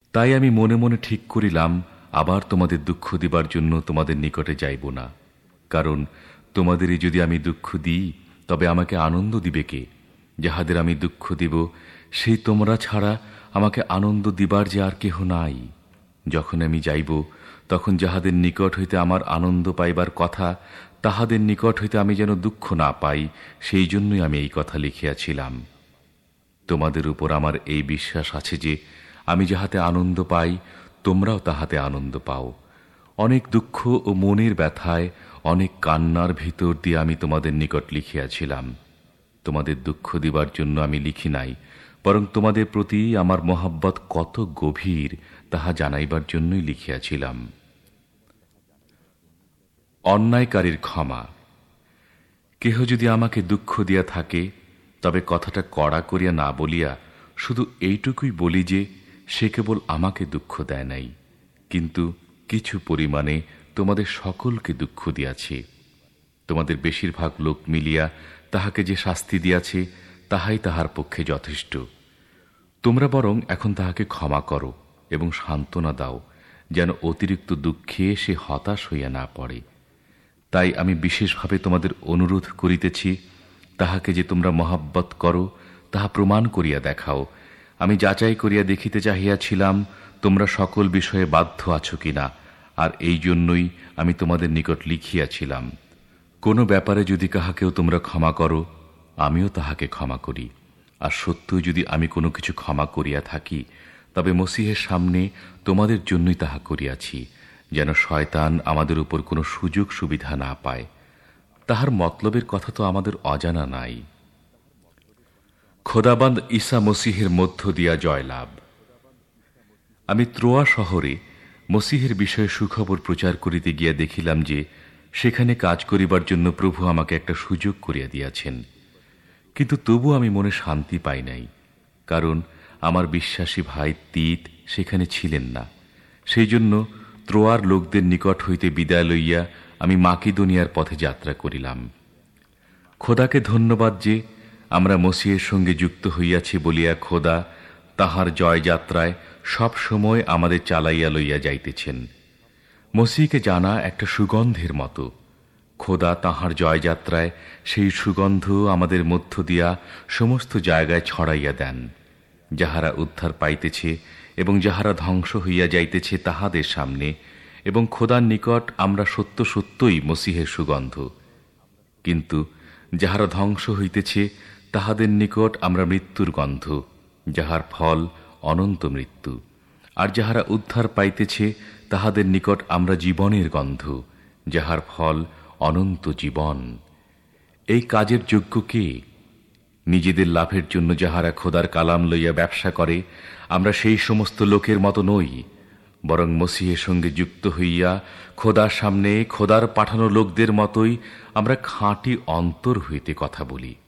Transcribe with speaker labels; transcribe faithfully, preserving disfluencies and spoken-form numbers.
Speaker 1: তাই আমি মনে মনে ঠিক করিলাম আবার তোমাদের দুঃখ দিবার জন্য তোমাদের নিকটে যাইব না, কারণ তোমাদেরই যদি আমি দুঃখ দিই তবে আমাকে আনন্দ দিবে কে? যাহাদের আমি দুঃখ দিব সেই তোমরা ছাড়া আমাকে আনন্দ দিবার যে আর কেহ নাই। যখন আমি যাইব তখন যাহাদের নিকট হইতে আমার আনন্দ পাইবার কথা তাহাদের নিকট হইতে আমি যেন দুঃখ না পাই, সেই জন্যই আমি এই কথা লিখিয়াছিলাম। তোমাদের উপর আমার এই বিশ্বাস আছে যে আমি যাহাতে আনন্দ পাই তোমরাও তাহাতে আনন্দ পাও। অনেক দুঃখ ও মনের ব্যথায় অনেক কান্নার ভিতর দিয়ে আমি তোমাদের নিকট লিখিয়াছিলাম। তোমাদের দুঃখ দিবার জন্য আমি লিখি নাই, বরং তোমাদের প্রতি আমার মহাব্বত কত গভীর তাহা জানাইবার জন্যই লিখিয়াছিলাম। অন্যায়কারীর ক্ষমা। কেহ যদি আমাকে দুঃখ দিয়া থাকে তবে কথাটা কড়া করিয়া না বলিয়া শুধু এইটুকুই বলি যে সে কেবল আমাকে দুঃখ দেয় নাই, কিন্তু কিছু পরিমাণে তোমাদের সকলকে দুঃখ দিয়াছে। তোমাদের বেশিরভাগ লোক মিলিয়া তাহাকে যে শাস্তি দিয়াছে তাহাই তাহার পক্ষে যথেষ্ট। তোমরা বরং এখন তাহাকে ক্ষমা করো এবং সান্ত্বনা দাও, যেন অতিরিক্ত দুঃখে সে হতাশ হইয়া না পড়ে। তাই আমি বিশেষভাবে তোমাদের অনুরোধ করিতেছি, তাহাকে যে তোমরা মহাব্বত করো তাহা প্রমাণ করিয়া দেখাও। আমি যাচাই করিয়া দেখিতে চাহিয়াছিলাম তোমরা সকল বিষয়ে বাধ্য আছো কিনা, আর এই জন্যই আমি তোমাদের নিকট লিখিয়াছিলাম। কোনো ব্যাপারে যদি কাহাকেও তোমরা ক্ষমা করো আমিও তাহাকে ক্ষমা করি। আর সত্যই যদি আমি কোনো কিছু ক্ষমা করিয়া থাকি তবে মসীহের সামনে তোমাদের জন্যই তাহা করিয়াছি, যেন শয়তান আমাদের উপর কোনো সুযোগ সুবিধা না পায়। তাহার মতলবের কথা তো আমাদের অজানা নাই। খোদাবন্দ ঈসা মসীহের মধ্য দিয়া জয়লাভ। আমি ত্রোয়া শহরে মসীহের বিষয়ে সুখবর প্রচার করিতে গিয়া দেখিলাম যে সেখানে কাজ করিবার জন্য প্রভু আমাকে একটা সুযোগ করিয়া দিয়াছেন। কিন্তু তবু আমি মনে শান্তি পাই নাই, কারণ আমার বিশ্বাসী ভাই তিত সেখানে ছিলেন না। সেই জন্য ত্রোয়ার লোকদের নিকট হইতে বিদায় লইয়া আমি মাকিদোনিয়ার পথে যাত্রা করিলাম। খোদাকে ধন্যবাদ যে আমরা মসীহের সঙ্গে যুক্ত হইয়াছি বলিয়া খোদা তাহার জয়যাত্রায় সব সময় আমাদের চালাইয়া লইয়া যাইতেছেন। মসীহকে জানা একটা সুগন্ধের মতো। খোদা তাহার জয়যাত্রায় সেই সুগন্ধ আমাদের মধ্য দিয়া সমস্ত জায়গায় ছড়াইয়া দেন। যাহারা উদ্ধার পাইতেছে এবং যাহারা ধ্বংস হইয়া যাইতেছে তাহাদের সামনে, এবং খোদার নিকট আমরা সত্য সত্যই মসীহের সুগন্ধ। কিন্তু যাহারা ধ্বংস হইতেছে তাহাদের নিকট আমরা মৃত্যুর গন্ধ, যাহার ফল অনন্ত মৃত্যু। আর যাহারা উদ্ধার পাইতেছে তাহাদের নিকট আমরা জীবনের গন্ধ, যাহার ফল অনন্ত জীবন। এই কাজের যোগ্য কে? নিজেদের লাভের জন্য যাহারা খোদার কালাম লইয়া ব্যবসা করে আমরা সেই সমস্ত লোকের মতো নই, বরং মসীহের সঙ্গে যুক্ত হইয়া খোদার সামনে খোদার পাঠানো লোকদের মতোই আমরা খাঁটি অন্তর হইতে কথা বলি।